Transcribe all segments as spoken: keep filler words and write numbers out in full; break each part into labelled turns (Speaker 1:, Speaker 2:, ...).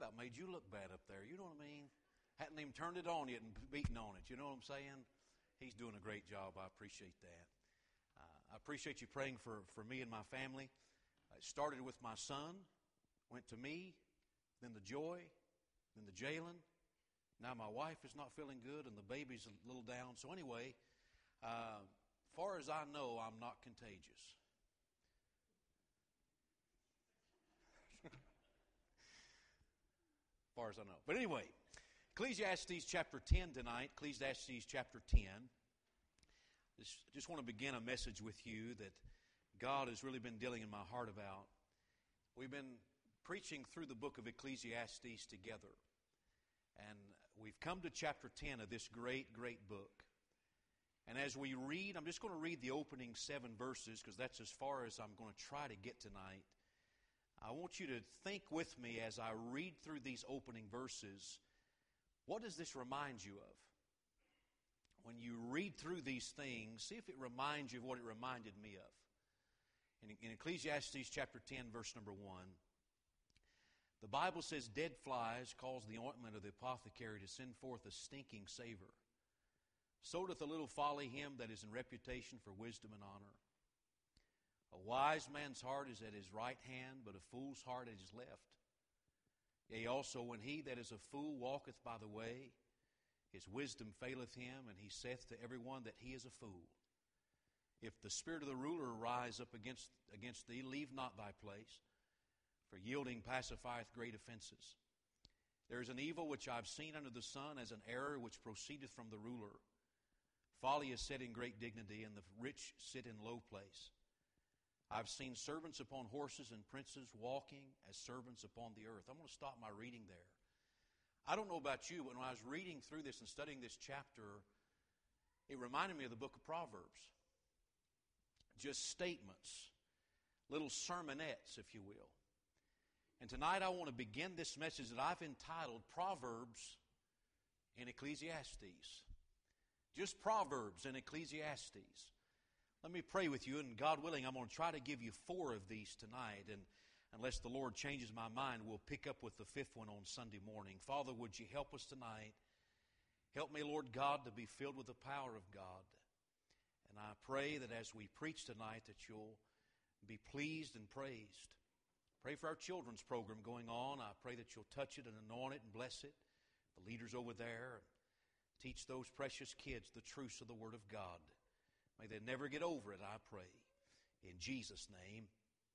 Speaker 1: about made you look bad up there. You know what I mean? Hadn't even turned it on yet and beaten on it. You know what I'm saying? He's doing a great job. I appreciate that. Uh, I appreciate you praying for, for me and my family. It started with my son, went to me, then the Joy, then the Jalen. Now my wife is not feeling good and the baby's a little down. So anyway, uh, far as I know, I'm not contagious. Far as I know. But anyway, Ecclesiastes chapter ten tonight, Ecclesiastes chapter ten. Just, just want to begin a message with you that God has really been dealing in my heart about. We've been preaching through the book of Ecclesiastes together. And we've come to chapter ten of this great, great book. And as we read, I'm just going to read the opening seven verses because that's as far as I'm going to try to get tonight. I want you to think with me as I read through these opening verses, what does this remind you of? When you read through these things, see if it reminds you of what it reminded me of. In, in Ecclesiastes chapter ten, verse number one, the Bible says, dead flies cause the ointment of the apothecary to send forth a stinking savor. So doth a little folly him that is in reputation for wisdom and honor. A wise man's heart is at his right hand, but a fool's heart at his left. Yea, also when he that is a fool walketh by the way, his wisdom faileth him, and he saith to every one that he is a fool. If the spirit of the ruler rise up against, against thee, leave not thy place, for yielding pacifieth great offenses. There is an evil which I have seen under the sun, as an error which proceedeth from the ruler. Folly is set in great dignity, and the rich sit in low place. I've seen servants upon horses and princes walking as servants upon the earth. I'm going to stop my reading there. I don't know about you, but when I was reading through this and studying this chapter, it reminded me of the book of Proverbs. Just statements, little sermonettes, if you will. And tonight I want to begin this message that I've entitled Proverbs in Ecclesiastes. Just Proverbs in Ecclesiastes. Let me pray with you, and God willing, I'm going to try to give you four of these tonight, and unless the Lord changes my mind, we'll pick up with the fifth one on Sunday morning. Father, would you help us tonight? Help me, Lord God, to be filled with the power of God. And I pray that as we preach tonight, that you'll be pleased and praised. Pray for our children's program going on. I pray that you'll touch it and anoint it and bless it. The leaders over there, teach those precious kids the truths of the Word of God. May they never get over it, I pray. In Jesus' name,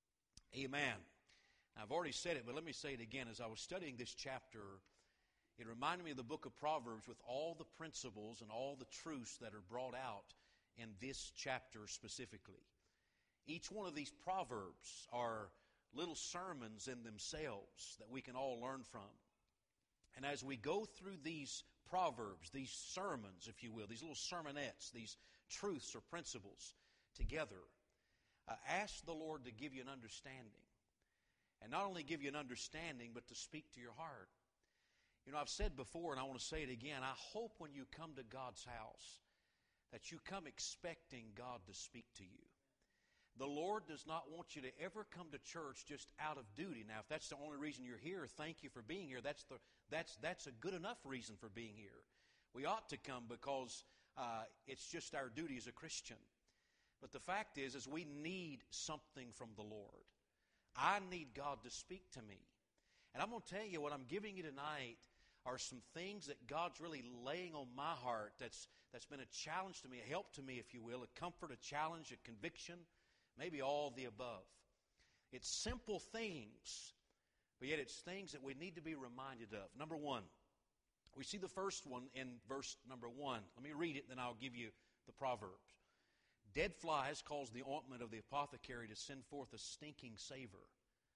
Speaker 1: amen. Now, I've already said it, but let me say it again. As I was studying this chapter, it reminded me of the book of Proverbs with all the principles and all the truths that are brought out in this chapter specifically. Each one of these proverbs are little sermons in themselves that we can all learn from. And as we go through these proverbs, these sermons, if you will, these little sermonettes, these truths or principles together, uh, ask the Lord to give you an understanding. And not only give you an understanding, but to speak to your heart. You know, I've said before, and I want to say it again, I hope when you come to God's house that you come expecting God to speak to you. The Lord does not want you to ever come to church just out of duty. Now, if that's the only reason you're here, thank you for being here. That's the that's that's a good enough reason for being here. We ought to come because uh, it's just our duty as a Christian. But the fact is, is we need something from the Lord. I need God to speak to me. And I'm going to tell you what I'm giving you tonight are some things that God's really laying on my heart that's that's been a challenge to me, a help to me, if you will, a comfort, a challenge, a conviction. Maybe all the above. It's simple things, but yet it's things that we need to be reminded of. Number one, we see the first one in verse number one. Let me read it, then I'll give you the Proverbs. Dead flies cause the ointment of the apothecary to send forth a stinking savor.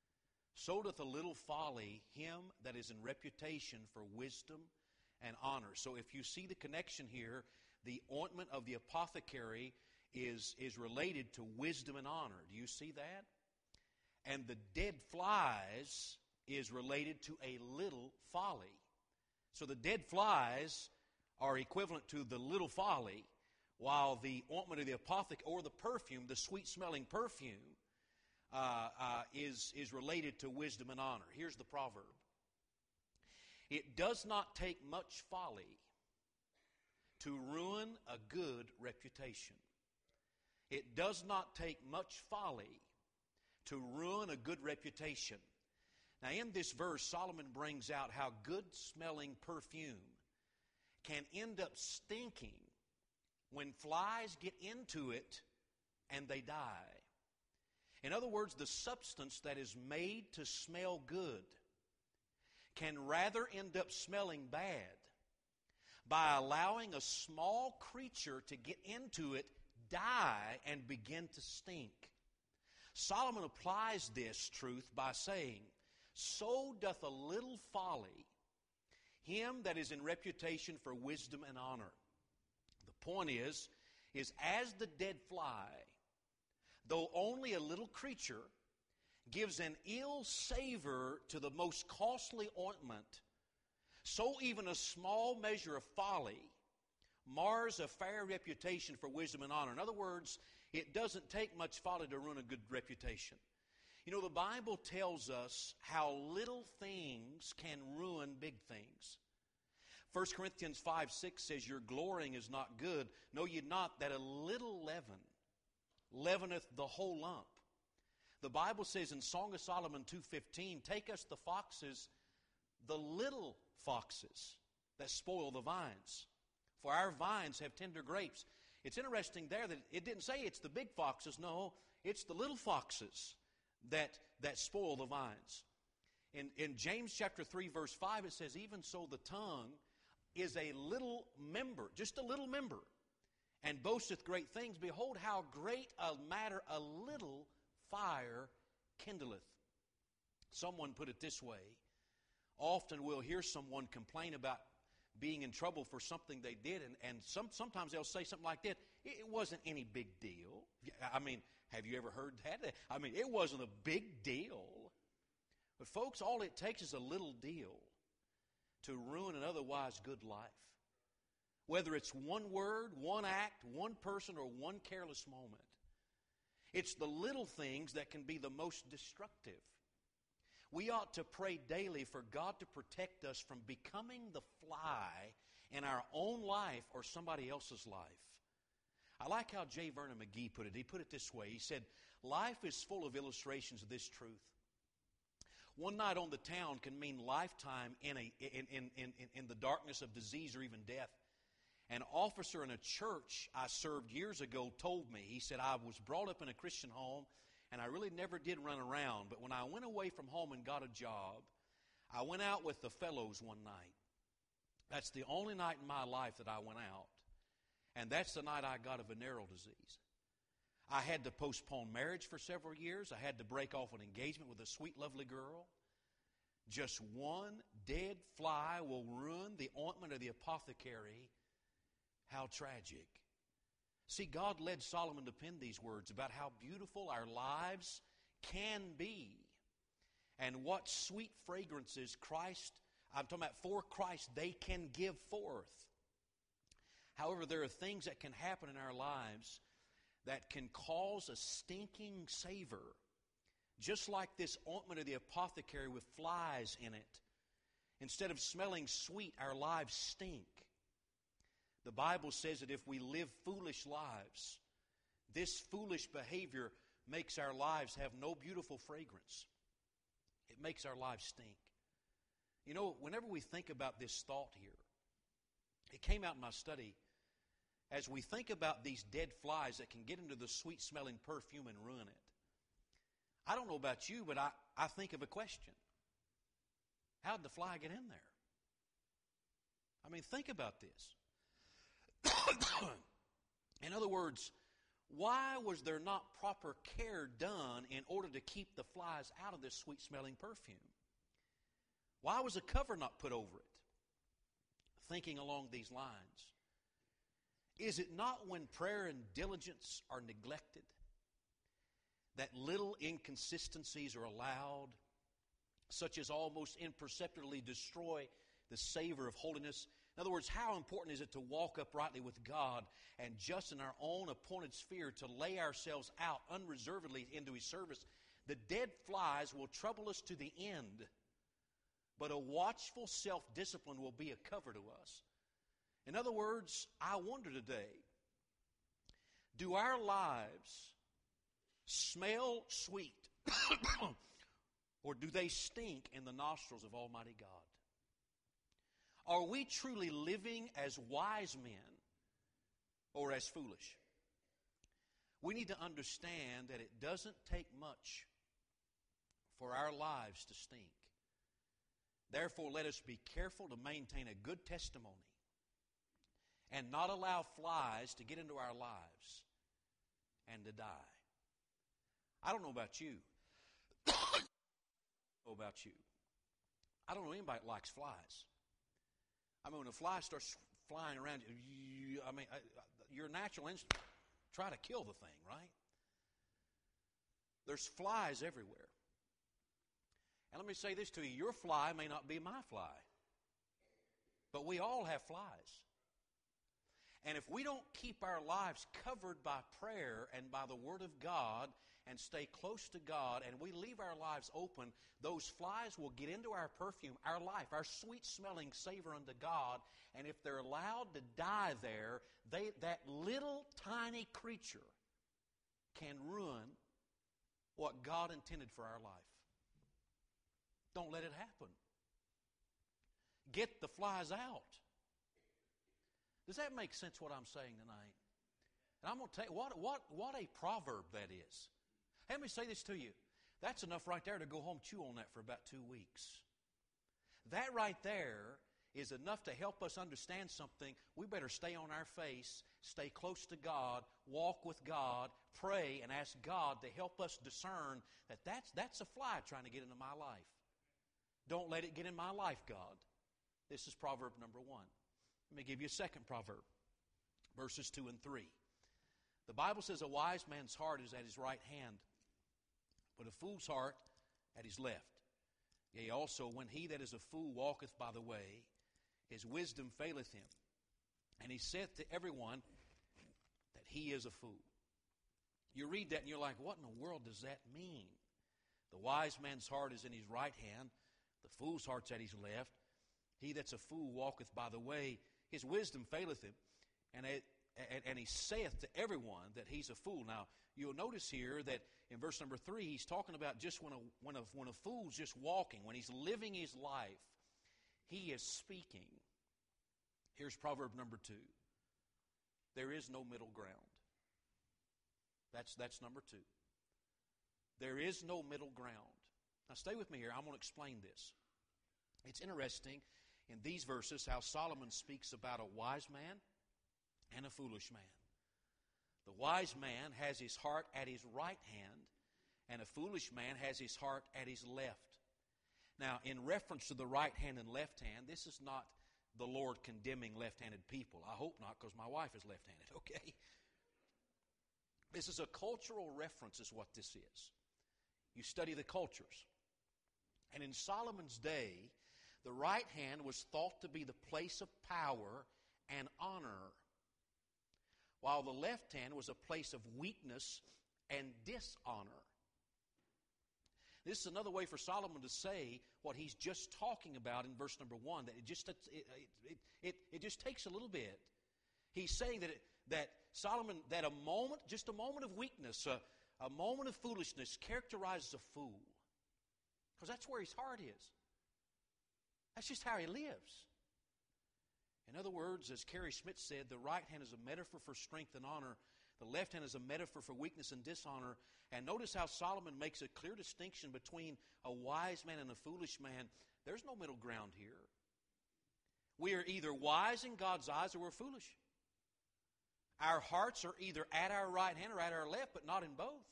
Speaker 1: So doth a little folly him that is in reputation for wisdom and honor. So if you see the connection here, the ointment of the apothecary is, is related to wisdom and honor. Do you see that? And the dead flies is related to a little folly. So the dead flies are equivalent to the little folly, while the ointment of the apothecary, or the perfume, the sweet-smelling perfume, uh, uh, is, is related to wisdom and honor. Here's the proverb. It does not take much folly to ruin a good reputation. It does not take much folly to ruin a good reputation. Now, in this verse, Solomon brings out how good-smelling perfume can end up stinking when flies get into it and they die. In other words, the substance that is made to smell good can rather end up smelling bad by allowing a small creature to get into it, die, and begin to stink. Solomon applies this truth by saying, "So doth a little folly him that is in reputation for wisdom and honor." The point is, is as the dead fly, though only a little creature, gives an ill savor to the most costly ointment, so even a small measure of folly mars a fair reputation for wisdom and honor. In other words, it doesn't take much folly to ruin a good reputation. You know, the Bible tells us how little things can ruin big things. First Corinthians five six says, "Your glorying is not good. Know ye not that a little leaven leaveneth the whole lump?" The Bible says in Song of Solomon two fifteen, "Take us the foxes, the little foxes that spoil the vines. For our vines have tender grapes." It's interesting there that it didn't say it's the big foxes. No, it's the little foxes that, that spoil the vines. In, in James chapter three, verse five, it says, "Even so the tongue is a little member," just a little member, "and boasteth great things. Behold, how great a matter a little fire kindleth." Someone put it this way: often we'll hear someone complain about being in trouble for something they did, and, and some, sometimes they'll say something like that, "It wasn't any big deal." I mean, have you ever heard that? I mean, it wasn't a big deal. But folks, all it takes is a little deal to ruin an otherwise good life. Whether it's one word, one act, one person, or one careless moment. It's the little things that can be the most destructive. We ought to pray daily for God to protect us from becoming the fly in our own life or somebody else's life. I like how J. Vernon McGee put it. He put it this way. He said, "Life is full of illustrations of this truth. One night on the town can mean lifetime in, a, in, in, in, in the darkness of disease or even death. An officer in a church I served years ago told me," he said, "I was brought up in a Christian home, and I really never did run around. But when I went away from home and got a job, I went out with the fellows one night. That's the only night in my life that I went out. And that's the night I got a venereal disease. I had to postpone marriage for several years. I had to break off an engagement with a sweet, lovely girl. Just one dead fly will ruin the ointment of the apothecary. How tragic." See, God led Solomon to pen these words about how beautiful our lives can be and what sweet fragrances Christ, I'm talking about for Christ, they can give forth. However, there are things that can happen in our lives that can cause a stinking savor, just like this ointment of the apothecary with flies in it. Instead of smelling sweet, our lives stink. The Bible says that if we live foolish lives, this foolish behavior makes our lives have no beautiful fragrance. It makes our lives stink. You know, whenever we think about this thought here, it came out in my study, as we think about these dead flies that can get into the sweet-smelling perfume and ruin it. I don't know about you, but I, I think of a question. How did the fly get in there? I mean, think about this. In other words, why was there not proper care done in order to keep the flies out of this sweet-smelling perfume? Why was a cover not put over it? Thinking along these lines, is it not when prayer and diligence are neglected that little inconsistencies are allowed, such as almost imperceptibly destroy the savor of holiness? In other words, how important is it to walk uprightly with God and just in our own appointed sphere to lay ourselves out unreservedly into His service? The dead flies will trouble us to the end, but a watchful self-discipline will be a cover to us. In other words, I wonder today, do our lives smell sweet or do they stink in the nostrils of Almighty God? Are we truly living as wise men or as foolish? We need to understand that it doesn't take much for our lives to stink. Therefore, let us be careful to maintain a good testimony and not allow flies to get into our lives and to die. I don't know about you. I don't know about you. I don't know anybody that likes flies. I mean, when a fly starts flying around you, I mean, your natural instinct, try to kill the thing, right? There's flies everywhere. And let me say this to you. Your fly may not be my fly. But we all have flies. And if we don't keep our lives covered by prayer and by the Word of God and stay close to God and we leave our lives open, those flies will get into our perfume, our life, our sweet-smelling savor unto God. And if they're allowed to die there, they, that little tiny creature can ruin what God intended for our life. Don't let it happen. Get the flies out. Does that make sense what I'm saying tonight? And I'm going to tell you, what, what, what a proverb that is. Let me say this to you. That's enough right there to go home chew on that for about two weeks. That right there is enough to help us understand something. We better stay on our face, stay close to God, walk with God, pray, and ask God to help us discern that that's, that's a fly trying to get into my life. Don't let it get in my life, God. This is proverb number one. Let me give you a second proverb, verses two and three. The Bible says a wise man's heart is at his right hand, but a fool's heart at his left. Yea, also, when he that is a fool walketh by the way, his wisdom faileth him. And he saith to everyone that he is a fool. You read that and you're like, what in the world does that mean? The wise man's heart is in his right hand, the fool's heart's at his left. He that's a fool walketh by the way, his wisdom faileth him. And, it, and, and he saith to everyone that he's a fool. Now, you'll notice here that in verse number three, he's talking about just when a, when a, when a fool's just walking, when he's living his life, he is speaking. Here's proverb number two. There is no middle ground. That's, that's number two. There is no middle ground. Now stay with me here. I'm going to explain this. It's interesting in these verses how Solomon speaks about a wise man and a foolish man. The wise man has his heart at his right hand, and a foolish man has his heart at his left. Now, in reference to the right hand and left hand, this is not the Lord condemning left-handed people. I hope not, because my wife is left-handed, okay? This is a cultural reference is what this is. You study the cultures. And in Solomon's day, the right hand was thought to be the place of power and honor, while the left hand was a place of weakness and dishonor. This is another way for Solomon to say what he's just talking about in verse number one, that it just, it, it, it, it just takes a little bit. He's saying that, it, that Solomon, that a moment, just a moment of weakness, a, a moment of foolishness characterizes a fool. Because that's where his heart is. That's just how he lives. In other words, as Carrie Smith said, the right hand is a metaphor for strength and honor. The left hand is a metaphor for weakness and dishonor. And notice how Solomon makes a clear distinction between a wise man and a foolish man. There's no middle ground here. We are either wise in God's eyes or we're foolish. Our hearts are either at our right hand or at our left, but not in both.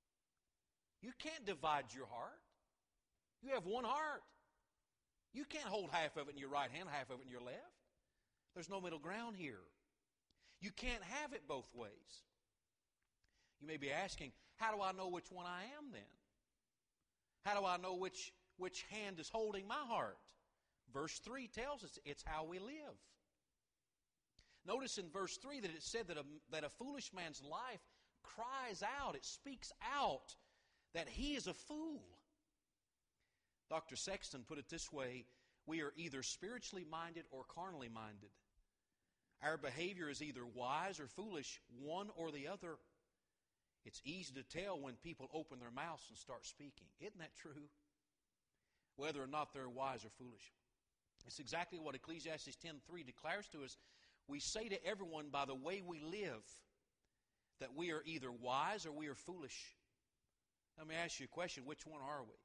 Speaker 1: You can't divide your heart. You have one heart. You can't hold half of it in your right hand, half of it in your left. There's no middle ground here. You can't have it both ways. You may be asking, how do I know which one I am then? How do I know which, which hand is holding my heart? Verse three tells us it's how we live. Notice in verse three that it said that a, that a foolish man's life cries out, it speaks out that he is a fool. Doctor Sexton put it this way: we are either spiritually minded or carnally minded. Our behavior is either wise or foolish, one or the other. It's easy to tell when people open their mouths and start speaking. Isn't that true? Whether or not they're wise or foolish. It's exactly what Ecclesiastes ten three declares to us. We say to everyone by the way we live that we are either wise or we are foolish. Let me ask you a question. Which one are we?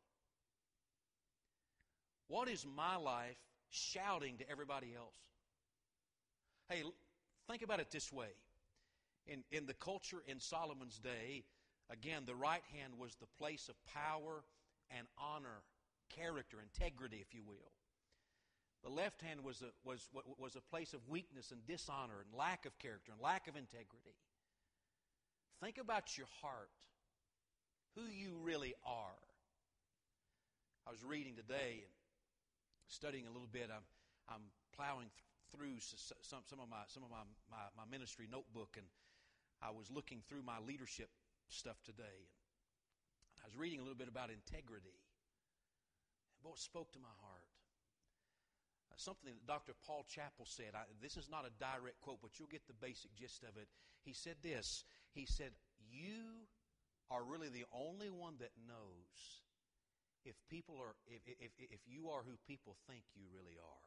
Speaker 1: What is my life shouting to everybody else? Hey, think about it this way. In, in the culture in Solomon's day, again, the right hand was the place of power and honor, character, integrity, if you will. The left hand was a, was, was a place of weakness and dishonor and lack of character and lack of integrity. Think about your heart, who you really are. I was reading today and studying a little bit. I'm, I'm plowing th- through some, some of, my, some of my, my, my ministry notebook, and I was looking through my leadership stuff today. And I was reading a little bit about integrity. And boy, it spoke to my heart. Uh, something that Doctor Paul Chappell said. I, this is not a direct quote, but you'll get the basic gist of it. He said this. He said, you are really the only one that knows if people are, if, if, if you are who people think you really are.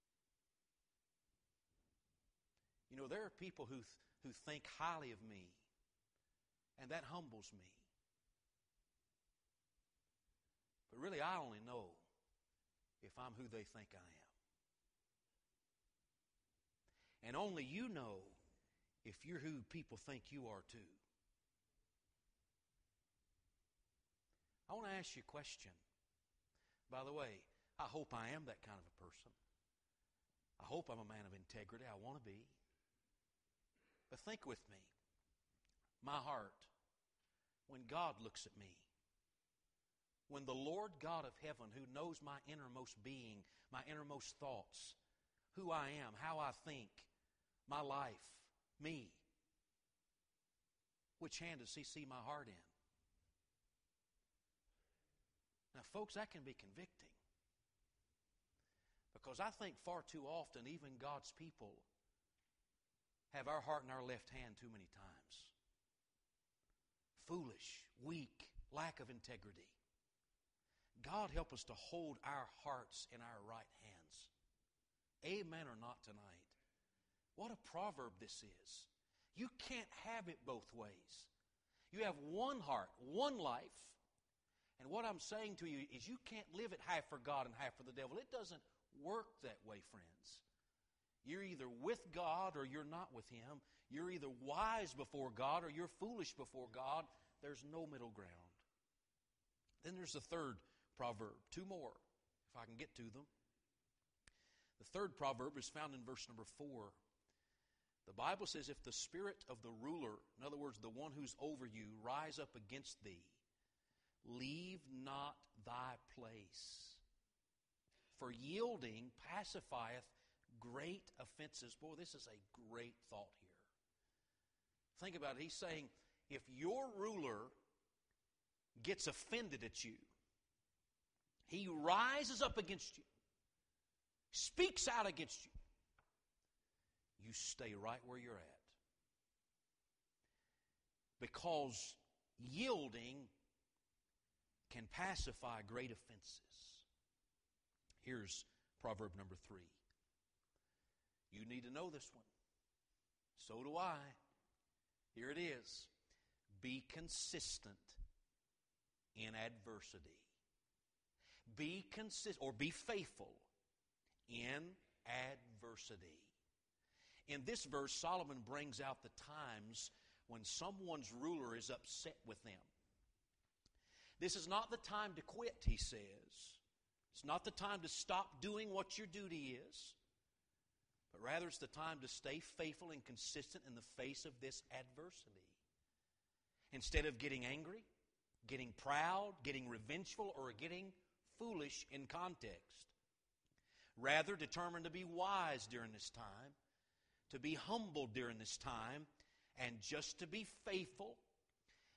Speaker 1: You know, there are people who, who think highly of me, and that humbles me. But really, I only know if I'm who they think I am. And only you know if you're who people think you are too. I want to ask you a question. By the way, I hope I am that kind of a person. I hope I'm a man of integrity. I want to be. But think with me. My heart, when God looks at me, when the Lord God of heaven, who knows my innermost being, my innermost thoughts, who I am, how I think, my life, me, which hand does He see my heart in? Now, folks, that can be convicting. Because I think far too often, even God's people have our heart in our left hand too many times. Foolish, weak, lack of integrity. God help us to hold our hearts in our right hands. Amen or not tonight. What a proverb this is. You can't have it both ways. You have one heart, one life. And what I'm saying to you is you can't live it half for God and half for the devil. It doesn't work that way, friends. You're either with God or you're not with Him. You're either wise before God or you're foolish before God. There's no middle ground. Then there's the third proverb. Two more, if I can get to them. The third proverb is found in verse number four. The Bible says, if the spirit of the ruler, in other words, the one who's over you, rise up against thee, leave not thy place. For yielding pacifieth great offenses. Boy, this is a great thought here. Think about it. He's saying, if your ruler gets offended at you, he rises up against you, speaks out against you, you stay right where you're at. Because yielding can pacify great offenses. Here's proverb number three. You need to know this one. So do I. Here it is. Be consistent in adversity. Be consistent, or be faithful in adversity. In this verse, Solomon brings out the times when someone's ruler is upset with them. This is not the time to quit, he says. It's not the time to stop doing what your duty is. But rather it's the time to stay faithful and consistent in the face of this adversity. Instead of getting angry, getting proud, getting revengeful, or getting foolish in context. Rather determined to be wise during this time, to be humble during this time, and just to be faithful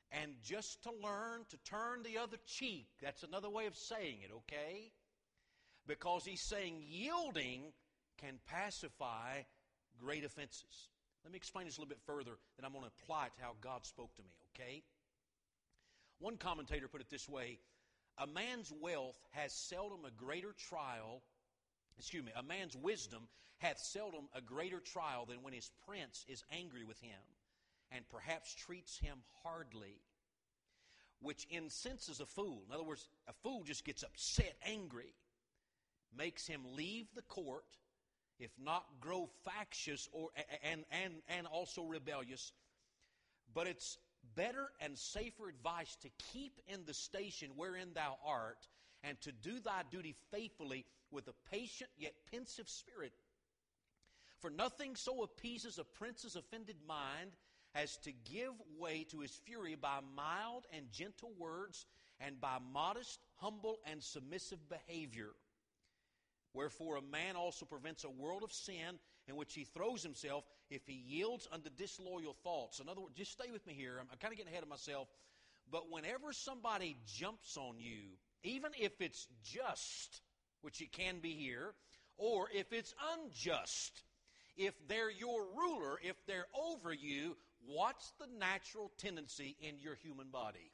Speaker 1: and just to learn to turn the other cheek. That's another way of saying it, okay? Because he's saying yielding can pacify great offenses. Let me explain this a little bit further, then I'm going to apply it to how God spoke to me, okay? One commentator put it this way: a man's wealth has seldom a greater trial, excuse me, a man's wisdom hath seldom a greater trial than when his prince is angry with him and perhaps treats him hardly, which incenses a fool. In other words, a fool just gets upset, angry, makes him leave the court, if not grow factious or and and and also rebellious. But it's better and safer advice to keep in the station wherein thou art, and to do thy duty faithfully with a patient yet pensive spirit. For nothing so appeases a prince's offended mind as to give way to his fury by mild and gentle words, and by modest, humble, and submissive behavior. Wherefore a man also prevents a world of sin in which he throws himself if he yields unto disloyal thoughts. In other words, just stay with me here. I'm, I'm kind of getting ahead of myself. But whenever somebody jumps on you, even if it's just, which it can be here, or if it's unjust, if they're your ruler, if they're over you, what's the natural tendency in your human body?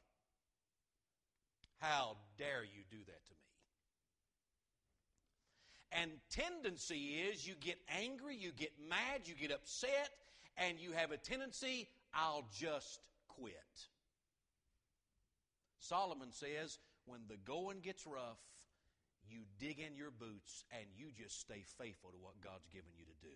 Speaker 1: How dare you do that to me? And tendency is you get angry, you get mad, you get upset, and you have a tendency, I'll just quit. Solomon says, when the going gets rough, you dig in your boots and you just stay faithful to what God's given you to do.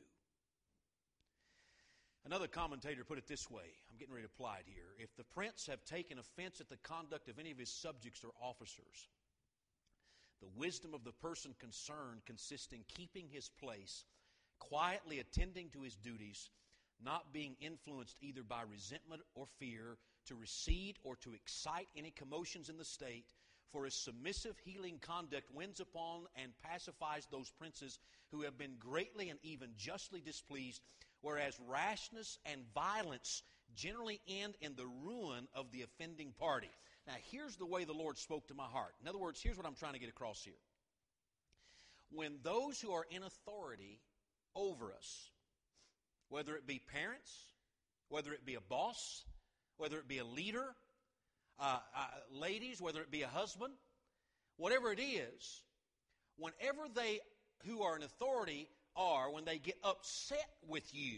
Speaker 1: Another commentator put it this way. I'm getting ready to apply it here. If the prince have taken offense at the conduct of any of his subjects or officers, the wisdom of the person concerned consists in keeping his place, quietly attending to his duties, not being influenced either by resentment or fear, to recede or to excite any commotions in the state, for his submissive, healing conduct wins upon and pacifies those princes who have been greatly and even justly displeased, whereas rashness and violence generally end in the ruin of the offending party. Now, here's the way the Lord spoke to my heart. In other words, here's what I'm trying to get across here. When those who are in authority over us, whether it be parents, whether it be a boss, whether it be a leader, uh, uh, ladies, whether it be a husband, whatever it is, whenever they who are in authority are, when they get upset with you,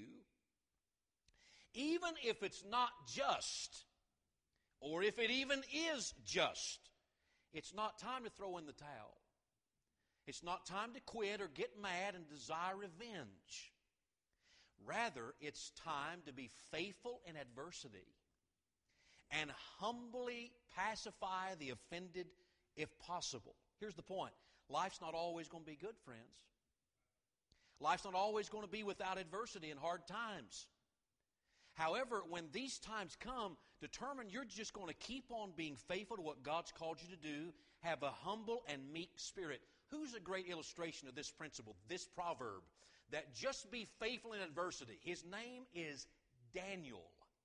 Speaker 1: even if it's not just, or if it even is just, it's not time to throw in the towel. It's not time to quit or get mad and desire revenge. Rather, it's time to be faithful in adversity and humbly pacify the offended if possible. Here's the point. Life's not always going to be good, friends. Life's not always going to be without adversity and hard times. However, when these times come, determine you're just going to keep on being faithful to what God's called you to do. Have a humble and meek spirit. Who's a great illustration of this principle, this proverb, that just be faithful in adversity? His name is Daniel.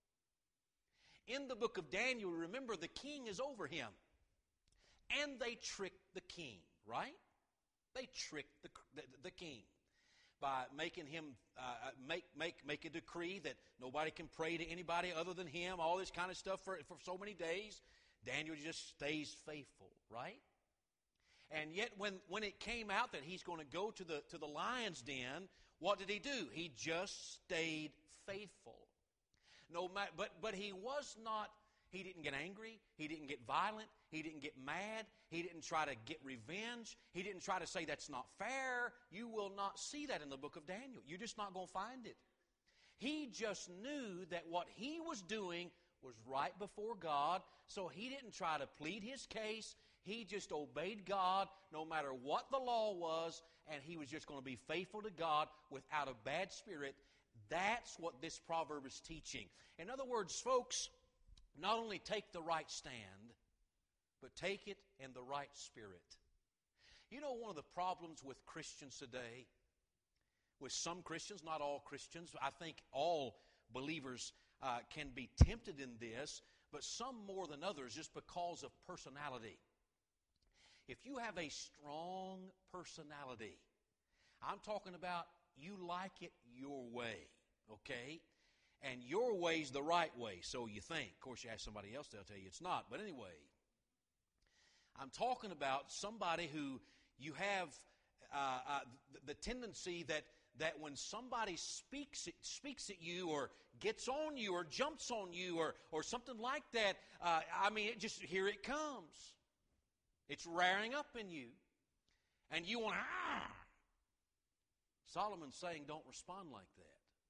Speaker 1: In the book of Daniel, remember, the king is over him. And they tricked the king, right? They tricked the, the, the king by making him uh, make make make a decree that nobody can pray to anybody other than him, all this kind of stuff for, for so many days. Daniel just stays faithful, right? And yet when, when it came out that he's going to go to the to the lion's den, what did he do? He just stayed faithful. No matter, but but he was not, he didn't get angry, he didn't get violent, he didn't get mad, he didn't try to get revenge, he didn't try to say that's not fair. You will not see that in the book of Daniel. You're just not going to find it. He just knew that what he was doing was right before God, so he didn't try to plead his case. He just obeyed God no matter what the law was, and he was just going to be faithful to God without a bad spirit. That's what this proverb is teaching. In other words, folks, not only take the right stand, but take it in the right spirit. You know, one of the problems with Christians today, with some Christians, not all Christians, I think all believers uh, can be tempted in this, but some more than others just because of personality. If you have a strong personality, I'm talking about you like it your way, okay? And your way's the right way, so you think. Of course, you ask somebody else, they'll tell you it's not. But anyway, I'm talking about somebody who you have uh, uh, the, the tendency that, that when somebody speaks speaks at you or gets on you or jumps on you or, or something like that, uh, I mean, it just here it comes. It's rearing up in you. And you want to, ah! Solomon's saying don't respond like that.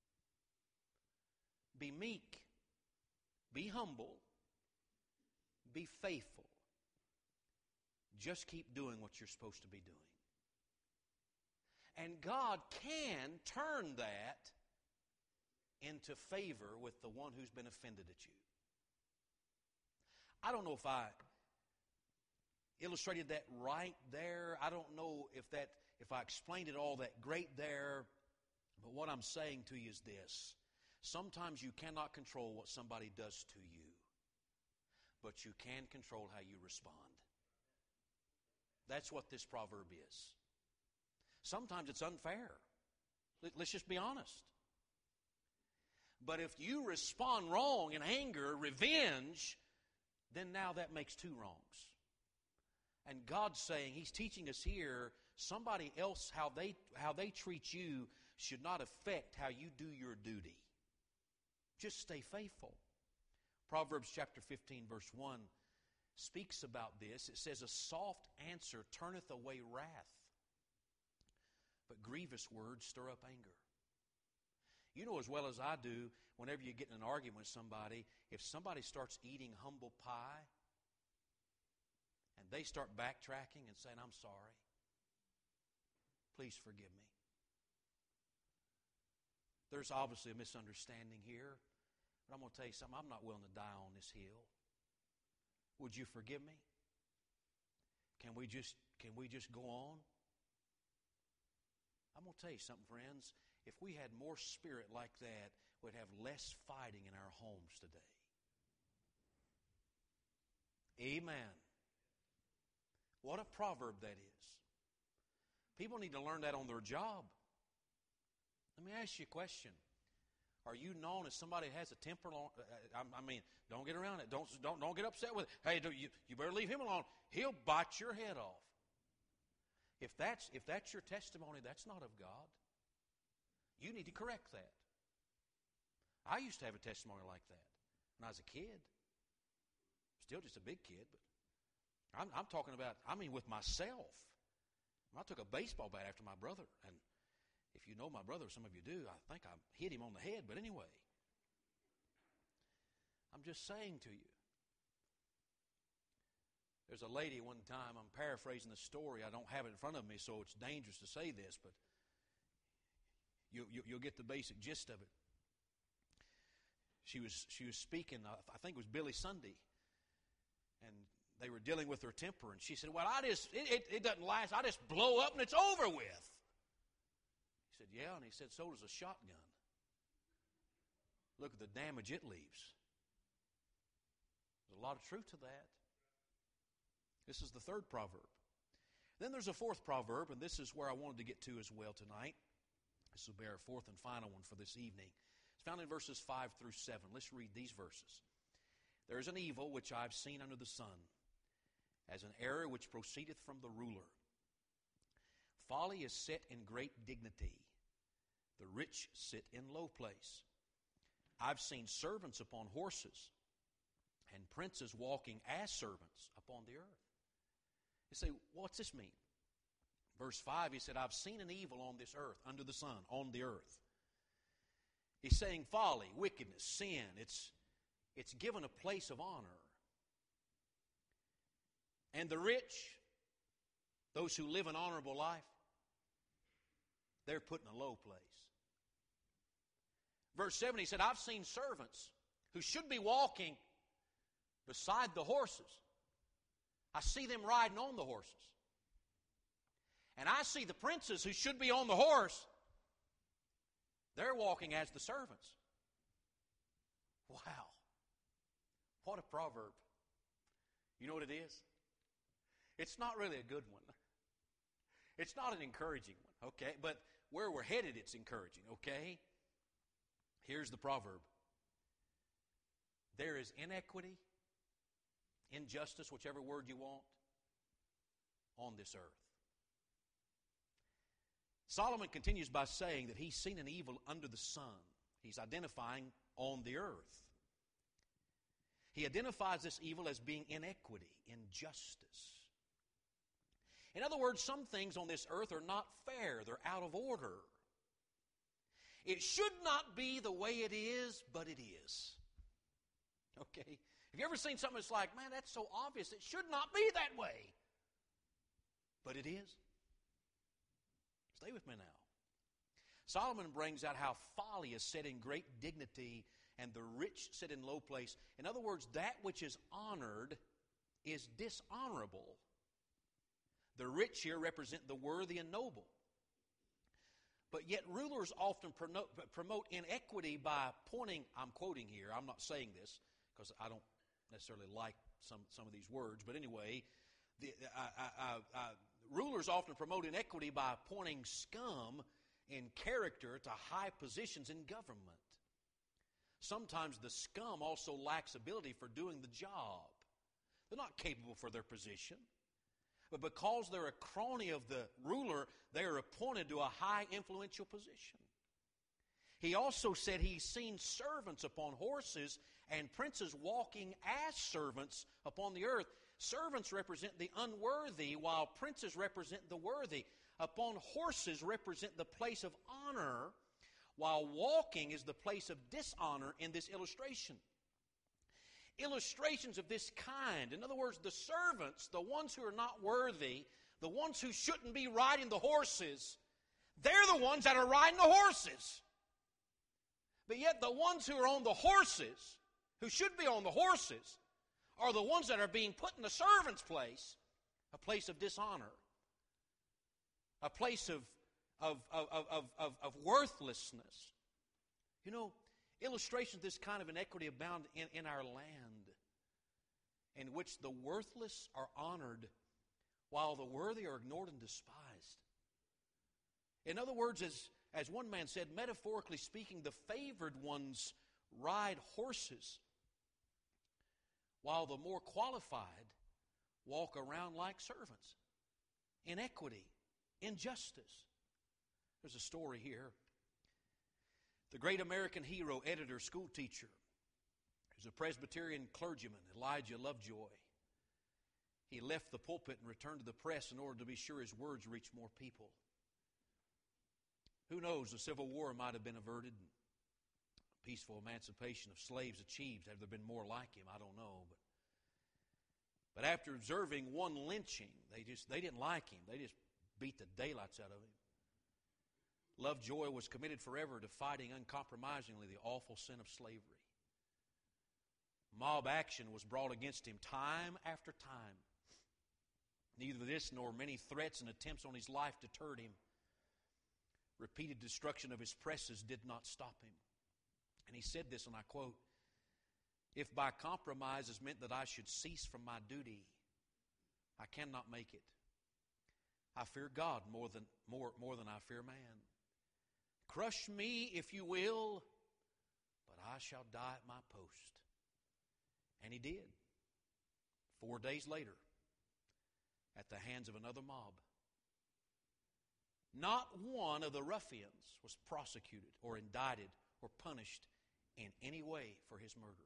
Speaker 1: Be meek. Be humble. Be faithful. Just keep doing what you're supposed to be doing. And God can turn that into favor with the one who's been offended at you. I don't know if I illustrated that right there. I don't know if that if I explained it all that great there. But what I'm saying to you is this. Sometimes you cannot control what somebody does to you, but you can control how you respond. That's what this proverb is. Sometimes it's unfair. Let's just be honest. But if you respond wrong in anger, revenge, then now that makes two wrongs. And God's saying, He's teaching us here, somebody else, how they, how they treat you should not affect how you do your duty. Just stay faithful. Proverbs chapter fifteen, verse one speaks about this. It says, a soft answer turneth away wrath, but grievous words stir up anger. You know as well as I do, whenever you get in an argument with somebody, if somebody starts eating humble pie and they start backtracking and saying, I'm sorry, please forgive me. There's obviously a misunderstanding here, but I'm going to tell you something. I'm not willing to die on this hill. Would you forgive me? Can we just, can we just go on? I'm going to tell you something, friends. If we had more spirit like that, we'd have less fighting in our homes today. Amen. What a proverb that is. People need to learn that on their job. Let me ask you a question. Are you known as somebody that has a temper? I mean, don't get around it. Don't, don't, don't get upset with it. Hey, do you, you better leave him alone. He'll bite your head off. If that's, if that's your testimony, that's not of God. You need to correct that. I used to have a testimony like that when I was a kid. Still just a big kid, but I'm, I'm talking about, I mean, with myself. I took a baseball bat after my brother, and if you know my brother, some of you do, I think I hit him on the head, but anyway. I'm just saying to you. There's a lady one time, I'm paraphrasing the story, I don't have it in front of me, so it's dangerous to say this, but you, you, you'll get the basic gist of it. She was, she was speaking, I think it was Billy Sunday, and they were dealing with her temper, and she said, well, I just, it, it, it doesn't last, I just blow up and it's over with. He said, yeah, and he said, so does a shotgun. Look at the damage it leaves. There's a lot of truth to that. This is the third proverb. Then there's a fourth proverb, and this is where I wanted to get to as well tonight. This will be our fourth and final one for this evening. It's found in verses five through seven. Let's read these verses. There is an evil which I have seen under the sun, as an error which proceedeth from the ruler. Folly is set in great dignity. The rich sit in low place. I've seen servants upon horses, and princes walking as servants upon the earth. You say, what's this mean? Verse five, he said, I've seen an evil on this earth, under the sun, on the earth. He's saying folly, wickedness, sin. It's, it's given a place of honor. And the rich, those who live an honorable life, they're put in a low place. Verse seven, he said, I've seen servants who should be walking beside the horses. I see them riding on the horses. And I see the princes who should be on the horse, they're walking as the servants. Wow.
Speaker 2: What a proverb. You know what it is? It's not really a good one. It's not an encouraging one, okay? But where we're headed, it's encouraging, okay? Here's the proverb. There is inequity, injustice, whichever word you want, on this earth. Solomon continues by saying that he's seen an evil under the sun. He's identifying on the earth. He identifies this evil as being inequity, injustice. In other words, some things on this earth are not fair. They're out of order. It should not be the way it is, but it is. Okay? Have you ever seen something that's like, man, that's so obvious. It should not be that way. But it is. Stay with me now. Solomon brings out how folly is set in great dignity and the rich sit in low place. In other words, that which is honored is dishonorable. The rich here represent the worthy and noble. But yet rulers often promote inequity by pointing, I'm quoting here, I'm not saying this because I don't necessarily like some, some of these words, but anyway, the, I, I, I, rulers often promote inequity by appointing scum in character to high positions in government. Sometimes the scum also lacks ability for doing the job. They're not capable for their position. But because they're a crony of the ruler, they are appointed to a high influential position. He also said he's seen servants upon horses and princes walking as servants upon the earth. Servants represent the unworthy, while princes represent the worthy. Upon horses represent the place of honor, while walking is the place of dishonor in this illustration. Illustrations of this kind, in other words, the servants, the ones who are not worthy, the ones who shouldn't be riding the horses, they're the ones that are riding the horses. But yet the ones who are on the horses, who should be on the horses, are the ones that are being put in the servant's place, a place of dishonor, a place of, of, of, of, of, of worthlessness. You know, illustrations of this kind of inequity abound in, in our land, in which the worthless are honored while the worthy are ignored and despised. In other words, as, as one man said, metaphorically speaking, the favored ones ride horses while the more qualified walk around like servants. Inequity, injustice. There's a story here. The great American hero, editor, school teacher, who's a Presbyterian clergyman, Elijah Lovejoy. He left the pulpit and returned to the press in order to be sure his words reached more people. Who knows, the Civil War might have been averted, and peaceful emancipation of slaves achieved. Have there been more like him? I don't know. But, but after observing one lynching, they just they didn't like him. They just beat the daylights out of him. Lovejoy was committed forever to fighting uncompromisingly the awful sin of slavery. Mob action was brought against him time after time. Neither this nor many threats and attempts on his life deterred him. Repeated destruction of his presses did not stop him. And he said this, and I quote, "If by compromise is meant that I should cease from my duty, I cannot make it. I fear God more than, more, more than I fear man. Crush me if you will, but I shall die at my post." And he did. Four days later, at the hands of another mob. Not one of the ruffians was prosecuted or indicted or punished in any way for his murder.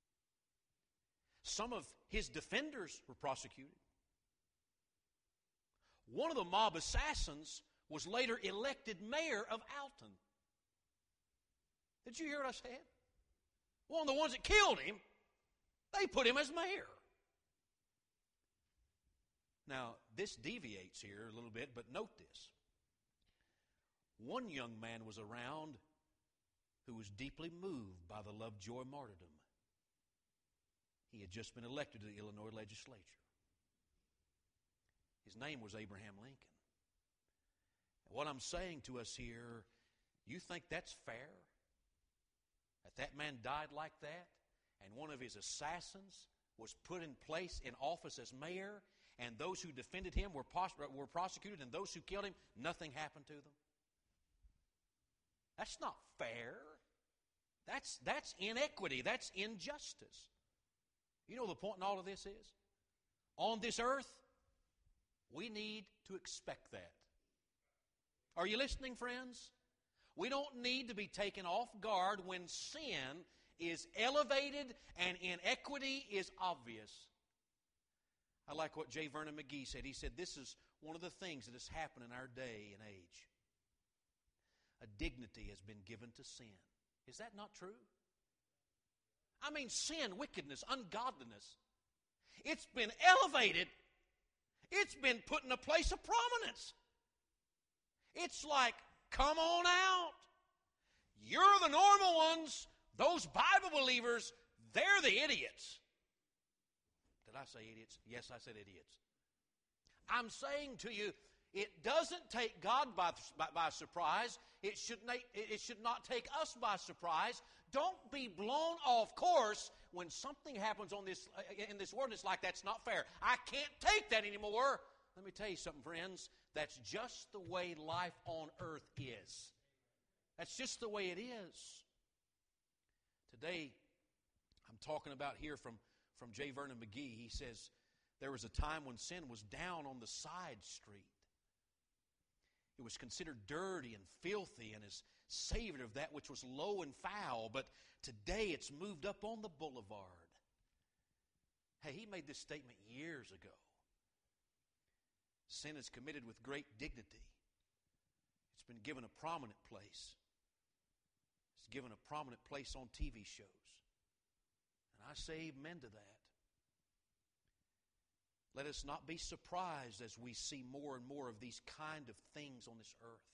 Speaker 2: Some of his defenders were prosecuted. One of the mob assassins was later elected mayor of Alton. Did you hear what I said? One of the ones that killed him, they put him as mayor. Now, this deviates here a little bit, but note this. One young man was around who was deeply moved by the Lovejoy martyrdom. He had just been elected to the Illinois legislature. His name was Abraham Lincoln. And what I'm saying to us here, you think that's fair? That that man died like that?
Speaker 1: and one of his assassins was put in place in office as mayor, and those who defended him were, pos- were prosecuted, and those who killed him, nothing happened to them? That's not fair. That's, that's inequity. That's injustice. You know the point in all of this is? On this earth, we need to expect that. Are you listening, friends? We don't need to be taken off guard when sin is elevated and inequity is obvious. I like what J. Vernon McGee said. He said, this is one of the things that has happened in our day and age. A dignity has been given to sin. Is that not true? I mean, sin, wickedness, ungodliness. It's been elevated. It's been put in a place of prominence. It's like, come on out. You're the normal ones. Those Bible believers, they're the idiots. Did I say idiots? Yes, I said idiots. I'm saying to you, it doesn't take God by, by, by surprise. It should, not, it should not take us by surprise. Don't be blown off course when something happens on this, in this world. It's like, that's not fair. I can't take that anymore. Let me tell you something, friends. That's just the way life on earth is. That's just the way it is. Today, I'm talking about here from, from J. Vernon McGee. He says, there was a time when sin was down on the side street. It was considered dirty and filthy and is savored of that which was low and foul. But today it's moved up on the boulevard. Hey, he made this statement years ago. Sin is committed with great dignity. It's been given a prominent place. It's given a prominent place on T V shows. And I say amen to that. Let us not be surprised as we see more and more of these kind of things on this earth.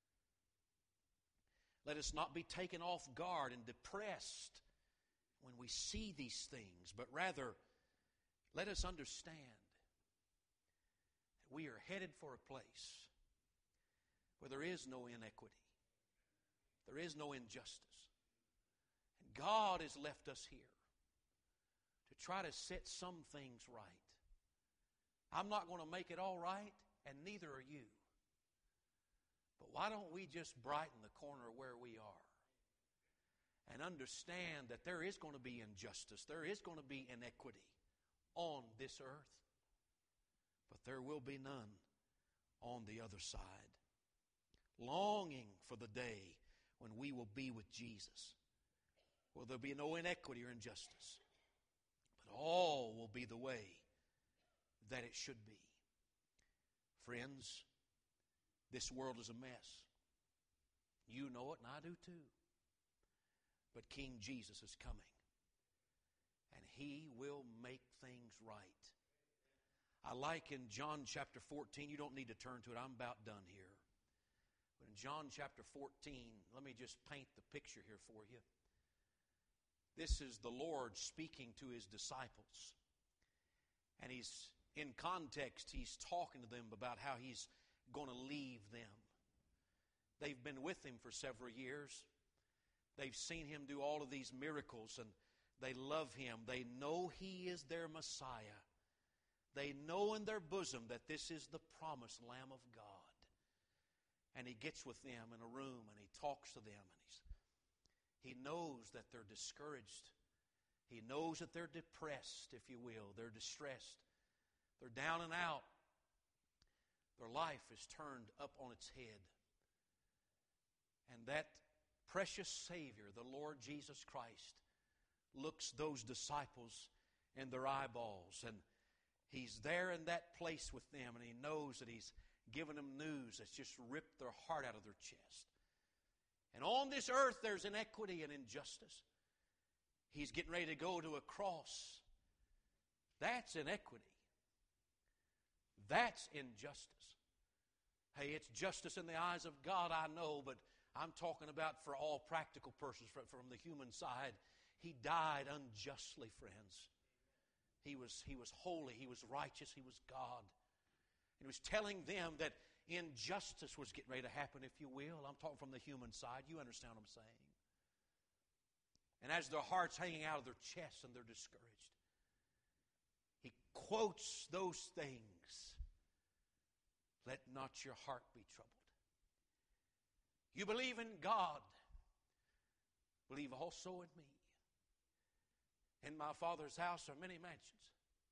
Speaker 1: Let us not be taken off guard and depressed when we see these things, but rather let us understand that we are headed for a place where there is no inequity, there is no injustice. And God has left us here to try to set some things right. I'm not going to make it all right, and neither are you. But why don't we just brighten the corner where we are and understand that there is going to be injustice, there is going to be inequity on this earth, but there will be none on the other side. Longing for the day when we will be with Jesus, where there will be no inequity or injustice, but all will be the way that it should be. Friends, this world is a mess. You know it, and I do too. But King Jesus is coming, and He will make things right. I like in John chapter fourteen, you don't need to turn to it, I'm about done here. But in John chapter fourteen, let me just paint the picture here for you. This is the Lord speaking to His disciples. And He's, in context, He's talking to them about how He's going to leave them. They've been with Him for several years. They've seen Him do all of these miracles, and they love Him. They know He is their Messiah. They know in their bosom that this is the promised Lamb of God. And He gets with them in a room, and He talks to them, and he's, He knows that they're discouraged. He knows that they're depressed, if you will. They're distressed. They're down and out. Their life is turned up on its head. And that precious Savior, the Lord Jesus Christ, looks those disciples in their eyeballs. And He's there in that place with them. And He knows that He's given them news that's just ripped their heart out of their chest. And on this earth there's inequity and injustice. He's getting ready to go to a cross. That's inequity. That's injustice. Hey, it's justice in the eyes of God, I know, but I'm talking about for all practical purposes, from the human side. He died unjustly, friends. He was, he was holy, He was righteous, He was God. And He was telling them that injustice was getting ready to happen, if you will. I'm talking from the human side. You understand what I'm saying? And as their heart's hanging out of their chests and they're discouraged, he quotes those things. Let not your heart be troubled. You believe in God, believe also in me. In my Father's house are many mansions.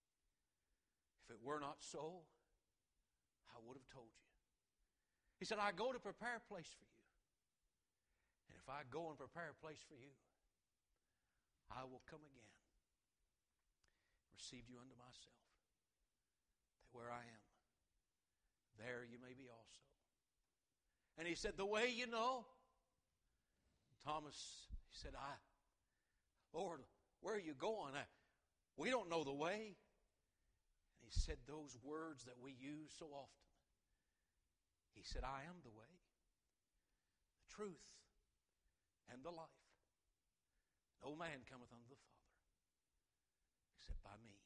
Speaker 1: If it were not so, I would have told you. He said, I go to prepare a place for you. And if I go and prepare a place for you, I will come again, receive you unto myself, that where I am, there you may be also. And he said, the way you know. Thomas, he said, I, Lord, where are you going? I, we don't know the way. And he said those words that we use so often. He said, I am the way, the truth, and the life. No man cometh unto the Father except by me.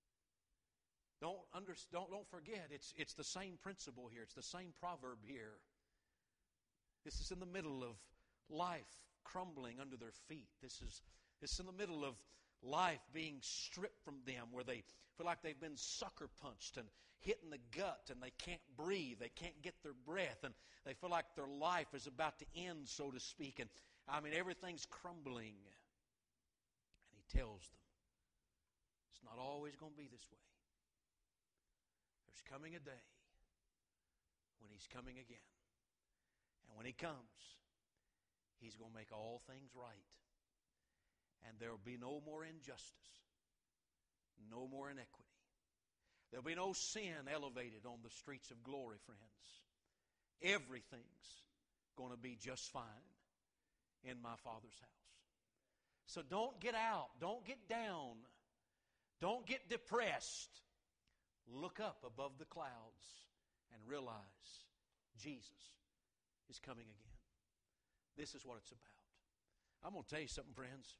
Speaker 1: Don't, under, don't, don't forget, it's, it's the same principle here. It's the same proverb here. This is in the middle of life crumbling under their feet. This is, this is in the middle of life being stripped from them, where they feel like they've been sucker punched and hit in the gut, and they can't breathe. They can't get their breath, and they feel like their life is about to end, so to speak. And I mean, everything's crumbling. And he tells them, it's not always going to be this way. There's coming a day when he's coming again. And when he comes, he's going to make all things right. And there will be no more injustice, no more inequity. There will be no sin elevated on the streets of glory, friends. Everything's going to be just fine in my Father's house. So don't get out. Don't get down. Don't get depressed. Look up above the clouds and realize Jesus is coming again. This is what it's about. I'm going to tell you something, friends.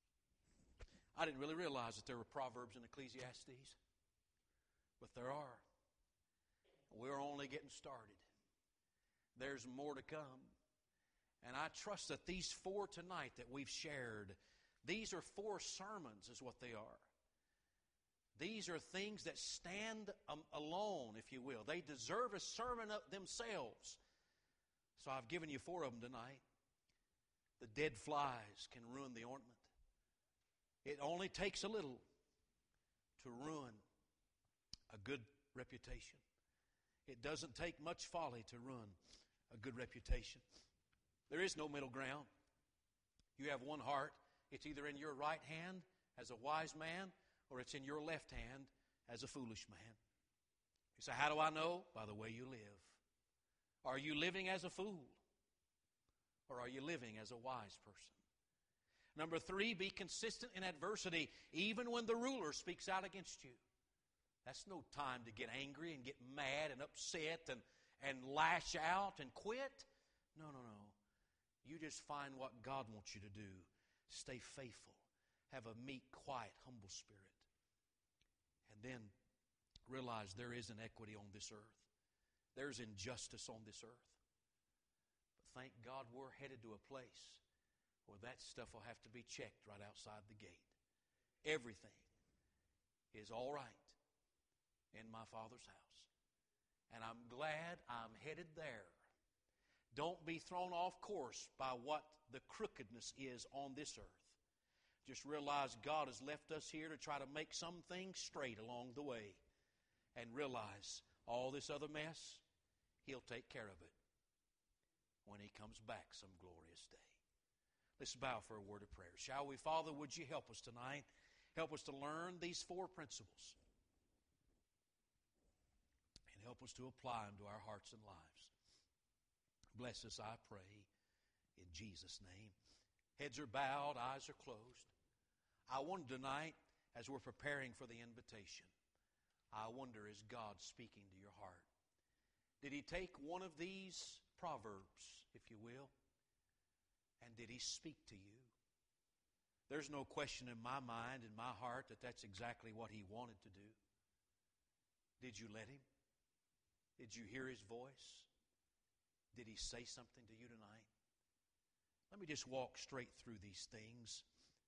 Speaker 1: I didn't really realize that there were proverbs in Ecclesiastes, but there are. We're only getting started. There's more to come. And I trust that these four tonight that we've shared, these are four sermons is what they are. These are things that stand um, alone, if you will. They deserve a sermon of themselves. So I've given you four of them tonight. The dead flies can ruin the ointment. It only takes a little to ruin a good reputation. It doesn't take much folly to ruin a good reputation. There is no middle ground. You have one heart. It's either in your right hand as a wise man, or it's in your left hand as a foolish man. You say, how do I know? By the way you live. Are you living as a fool? Or are you living as a wise person? Number three, be consistent in adversity, even when the ruler speaks out against you. That's no time to get angry and get mad and upset and, and lash out and quit. No, no, no. You just find what God wants you to do. Stay faithful. Have a meek, quiet, humble spirit. And then realize there is inequity on this earth. There's injustice on this earth. But thank God we're headed to a place where that stuff will have to be checked right outside the gate. Everything is all right in my Father's house. And I'm glad I'm headed there. Don't be thrown off course by what the crookedness is on this earth. Just realize God has left us here to try to make some things straight along the way. And realize all this other mess, He'll take care of it when He comes back some glorious day. Let's bow for a word of prayer. Shall we? Father, would you help us tonight? Help us to learn these four principles. And help us to apply them to our hearts and lives. Bless us, I pray, in Jesus' name. Heads are bowed, eyes are closed. I wonder tonight, as we're preparing for the invitation, I wonder, is God speaking to your heart? Did He take one of these proverbs, if you will, and did He speak to you? There's no question in my mind, in my heart, that that's exactly what He wanted to do. Did you let Him? Did you hear His voice? Did He say something to you tonight? Let me just walk straight through these things.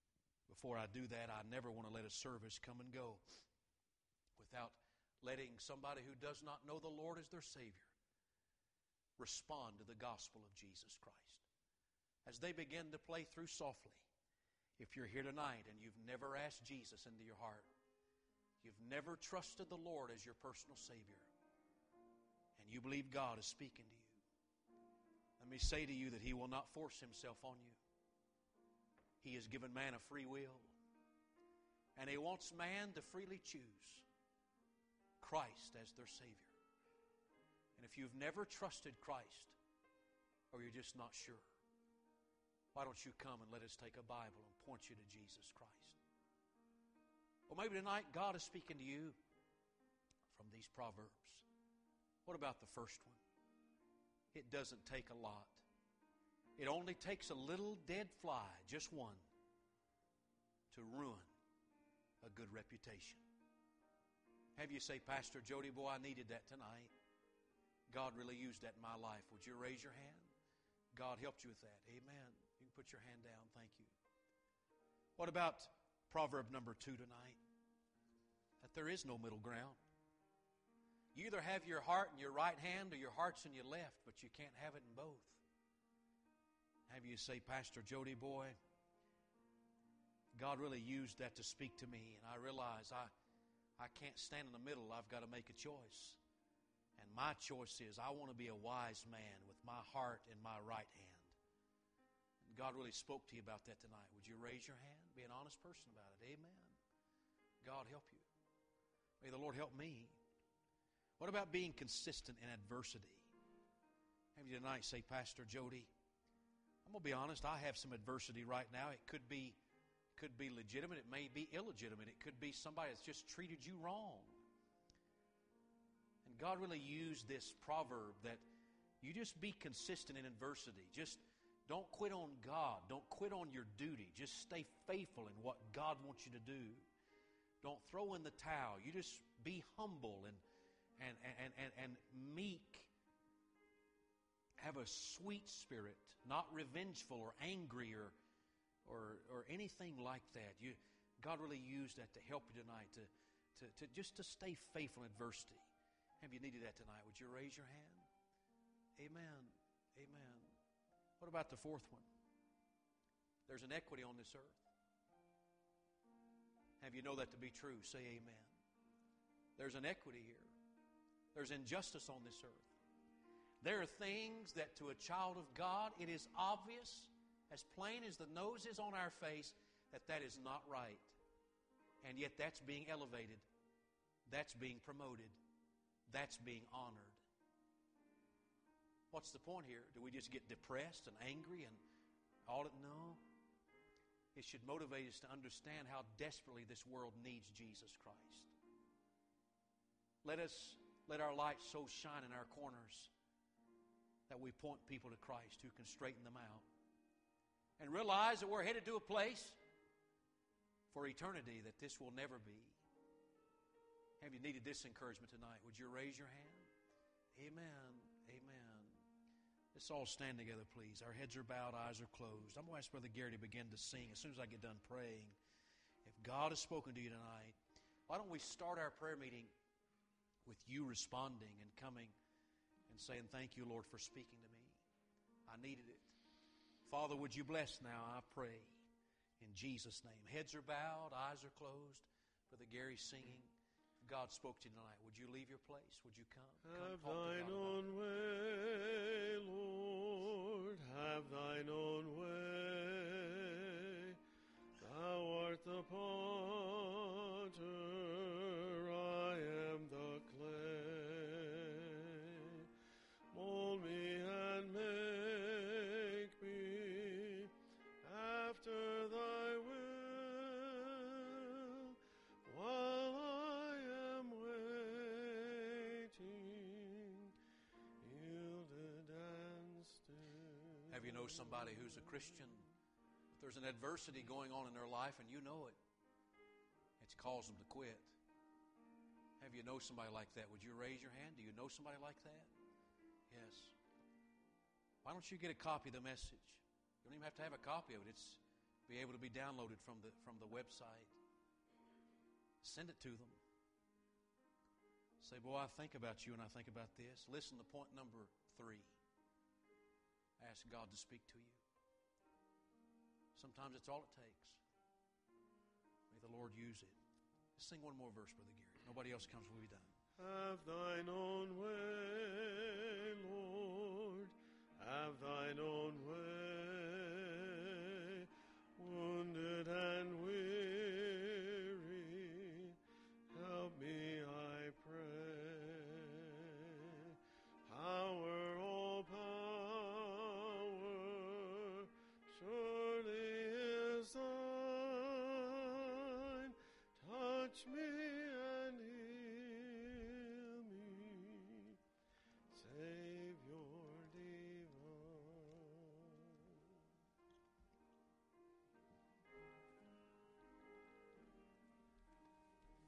Speaker 1: Before I do that, I never want to let a service come and go without letting somebody who does not know the Lord as their Savior respond to the gospel of Jesus Christ. As they begin to play through softly, if you're here tonight and you've never asked Jesus into your heart, you've never trusted the Lord as your personal Savior, and you believe God is speaking to you, let me say to you that He will not force Himself on you. He has given man a free will, and He wants man to freely choose Christ as their Savior. And if you've never trusted Christ, or you're just not sure, why don't you come and let us take a Bible and point you to Jesus Christ? Or maybe tonight God is speaking to you from these Proverbs. What about the first one? It doesn't take a lot. It only takes a little dead fly, just one, to ruin a good reputation. Have you say, Pastor Jody, boy, I needed that tonight. God really used that in my life. Would you raise your hand? God helped you with that. Amen. You can put your hand down. Thank you. What about proverb number two tonight? That there is no middle ground. You either have your heart in your right hand or your heart's in your left, but you can't have it in both. Have you say, Pastor Jody, boy, God really used that to speak to me, and I realize I, I can't stand in the middle. I've got to make a choice. And my choice is I want to be a wise man with my heart in my right hand. And God really spoke to you about that tonight. Would you raise your hand? Be an honest person about it. Amen. God help you. May the Lord help me. What about being consistent in adversity? Have you tonight say, Pastor Jody, I'm going to be honest, I have some adversity right now. It could be, could be legitimate. It may be illegitimate. It could be somebody that's just treated you wrong. And God really used this proverb that you just be consistent in adversity. Just don't quit on God. Don't quit on your duty. Just stay faithful in what God wants you to do. Don't throw in the towel. You just be humble and And, and, and, and meek. Have a sweet spirit, not revengeful or angry or, or, or anything like that. You, God really used that to help you tonight, to, to, to just to stay faithful in adversity. Have you needed that tonight? Would you raise your hand? Amen. Amen. What about the fourth one? There's an equity on this earth. Have you know that to be true? Say amen. There's an equity here. There's injustice on this earth. There are things that to a child of God, it is obvious, as plain as the nose is on our face, that that is not right. And yet that's being elevated. That's being promoted. That's being honored. What's the point here? Do we just get depressed and angry and all that? No. It should motivate us to understand how desperately this world needs Jesus Christ. Let us Let our light so shine in our corners that we point people to Christ who can straighten them out. And realize that we're headed to a place for eternity that this will never be. Have you needed this encouragement tonight? Would you raise your hand? Amen. Amen. Let's all stand together, please. Our heads are bowed, eyes are closed. I'm going to ask Brother Gary to begin to sing as soon as I get done praying. If God has spoken to you tonight, why don't we start our prayer meeting with you responding and coming and saying, thank you, Lord, for speaking to me. I needed it. Father, would you bless now, I pray, in Jesus' name. Heads are bowed, eyes are closed. Brother Gary's singing. If God spoke to you tonight, would you leave your place? Would you come?
Speaker 3: Have
Speaker 1: come
Speaker 3: thine own way, Lord, have thine own way. Thou art the potter, I am the clay. Mold me and make me after thy will, while I am waiting, yielded and still.
Speaker 1: Have you know somebody who's a Christian? If there's an adversity going on in their life and you know it, it's caused them to quit. Have you know somebody like that? Would you raise your hand? Do you know somebody like that? Yes. Why don't you get a copy of the message? You don't even have to have a copy of it. It's, be able to be downloaded from the, from the website. Send it to them. Say, boy, I think about you and I think about this. Listen to point number three. Ask God to speak to you. Sometimes it's all it takes. May the Lord use it. Let's sing one more verse, Brother Gary. Nobody else comes, we'll be done.
Speaker 3: Have thine own